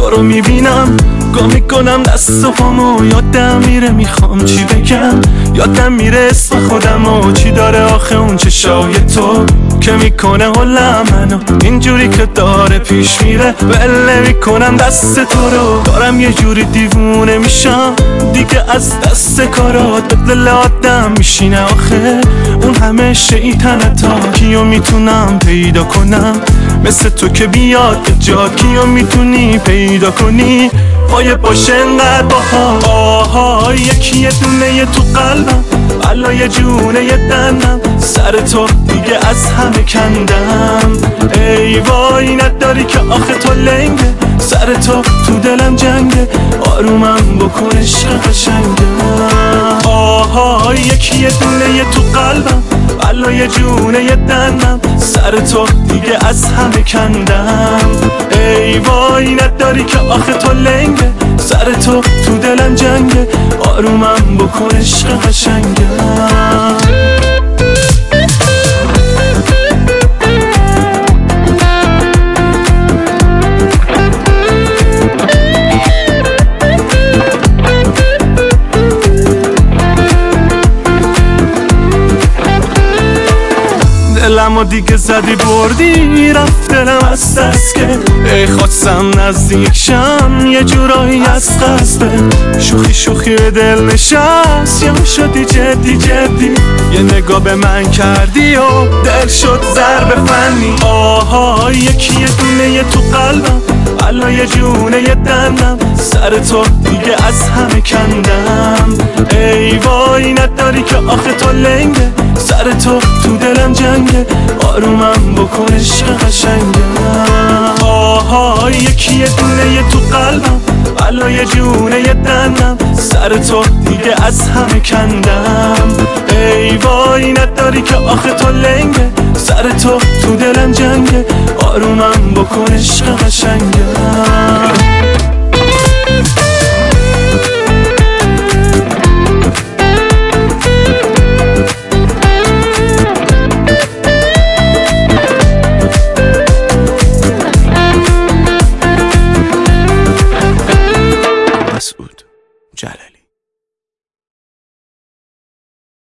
تو رو میبینم گم میکنم دست و پامو، یادم میره میخوام چی بگم، یادم میره اسم خودم و چی داره آخه اون چشای تو که میکنه حلم منو اینجوری که داره پیش میره. بله میکنم دست تو رو، دارم یه جوری دیوونه میشم دیگه از دست کارات، به دل آدم میشینه آخه اون همه شیطنتا. کیو میتونم پیدا کنم مثل تو که بیاد به جات، کیو میتونی پیدا کنی پای باشه انقدر باها. یکی یه دونه یه تو قلبم، علای جونه یه دنم، سر تو دیگه از همه کندم. ای وای نداری که آخه تو لنگه، سر تو دلم جنگه، آرومم بکن عشق قشنگم. آها یکی یه دونه یه تو قلبم، علای جونه یه دنم، سر تو دیگه از همه کندم. ای وای نداری که آخه تو لنگه، سر تو دلم جنگه، آرومم بکن عشق قشنگم. دلمو دیگه زدی بردی، رفت دلم از دست که ای خواستم نزدیک شم یه جورایی از قصده. شوخی به دل نشست یا شدی جدی، یه نگاه به من کردی و دل شد ضرب فنی. آها یکی یه دونه یه تو قلبم، علای جونه یه دنم، سر تو دیگه از همه کندم. ای وای نداری که آخه تو لنگه، سر تو دلم جنگه، آرومم بکن عشق قشنگم. آها یکی یه دونه یه تو قلبم، علای جونه یه دنم، سر تو دیگه از همه کندم. ای وای نداری که آخه تو لنگه، سر تو دلم جنگه، آرومم بکن عشق قشنگم.